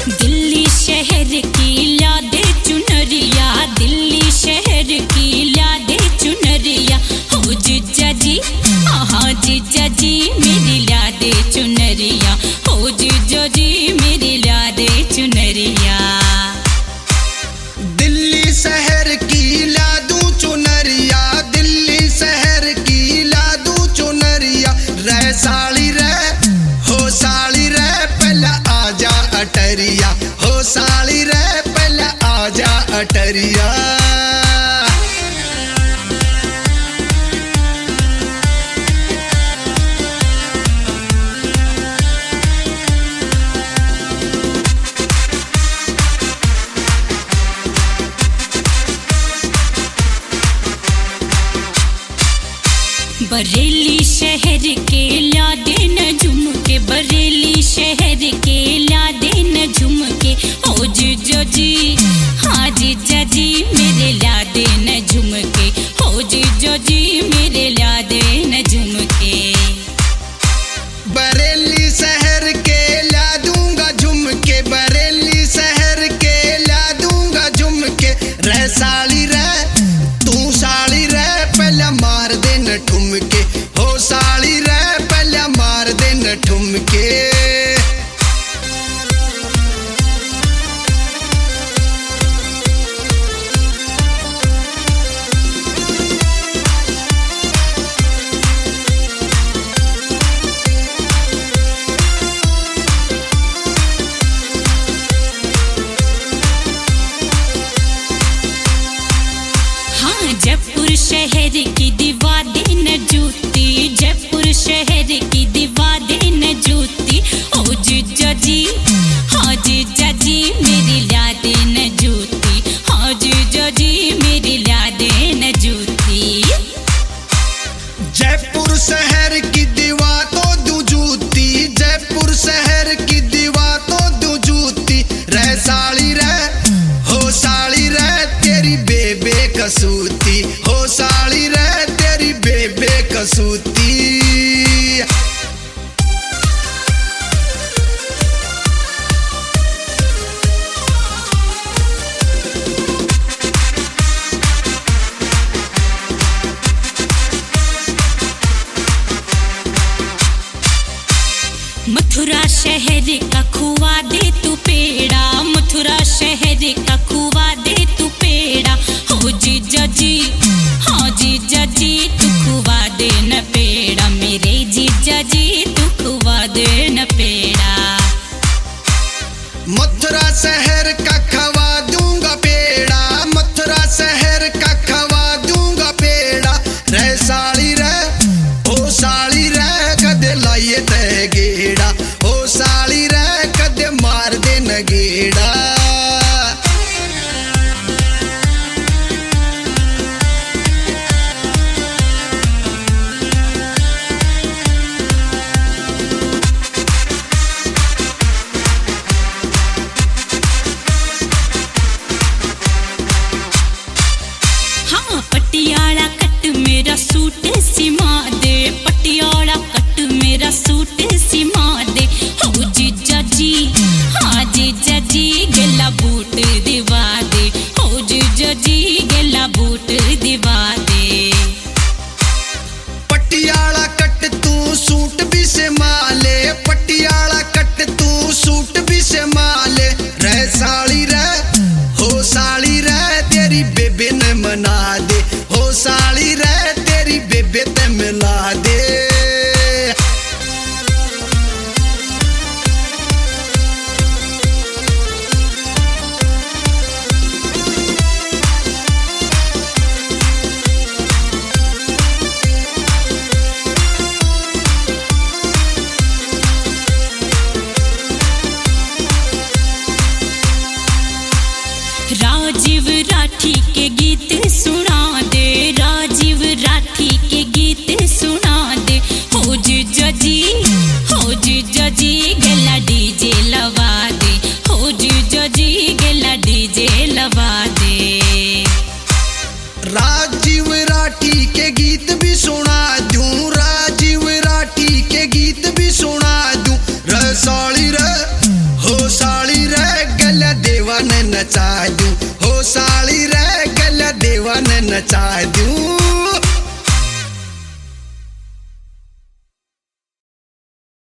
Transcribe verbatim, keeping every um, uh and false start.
दिल्ली शहर की लादे चुनरिया, दिल्ली शहर की लादे चुनरिया, हो जीजा जी, हाँ जीजा जी मेरी लादे चुनरिया, हो जीजा जी मेरी लादे चुनरिया। दिल्ली शहर की लादू चुनरिया, दिल्ली शहर की लादू चुनरिया, रे साली रे हो साली रे पहला आजा अटरिया, हो साली रे पहला आजा अटरिया। बरेली शहर के लादे न झुमके, बरेली शहर के लादे न झुमके, हो जीजा जी, हाँ जीजा जी मेरे लादे न झुमके, हो जीजा जी मेरे लादे न झुमके। बरेली शहर के ला दूंगा झुमके, बरेली शहर के ला दूंगा झुमके, रे साली रे तू साली रे पहला मार दे न ठुमके, हो साली रे पहला मार दे न ठुमके। जयपुर शहर की दीवा दे न जूती, जयपुर शहर की दीवा दे न जूती, ओ जीजा जी, हाँ जीजा जी मेरी लादे न जूती, हाँ जीजा जी मेरी लादे न जूती। जयपुर शहर की दीवा तो दू जूती, जयपुर शहर की दीवा तो दू जूती, रे साली रे हो साली रे तेरी बेबे कसूती, हो साली रे तेरी बेबे कसूती। मथुरा शहर का खुआ दे तू पेड़ा, मथुरा शहर का खुआ दे तू पेड़ा, हो जीजा जी, हाँ जीजा जी तू खुआ दे न पेड़ा, मेरे जीजा जी तू खुआ दे न पेड़ा। मथुरा शहर का खवा दूंगा पेड़ा, मथुरा शहर का खवा दूंगा पेड़ा, रे साली रे हो साली रे कदे लाइए ते गेड़ा, हो साली रे कदे मार दे न गेड़ा। हाँ पटियाला कट मेरा सूट सिमा दे, पटियाला कट मेरा सूट सिमा दे, हो जीजा जी, हाँ जीजा जी गला बूट दिवा दे, हो जीजा जी गला बूट दिवा दे। पटियाला कट तू सूट भी से माले, पटियाला कट तू सूट भी से माले, रे साली रे हो साली रे तेरी बेबे ने मना दे, हो साली रे तेरी बेबे ते मिला दे। राजीव राठी के गीत सुना दे, राजीव राठी के गीत सुना दे, हो जीजा जी, हो जीजा जी गला डीजे लगा दे, हो जीजा जी गला डीजे लगा दे। राजीव राठी के गीत भी सुना दूं, राजीव राठी के गीत भी सुना दूं, रे साली रे हो साली रे नचा दूं हो साली रे गला देवा ने नचा दूं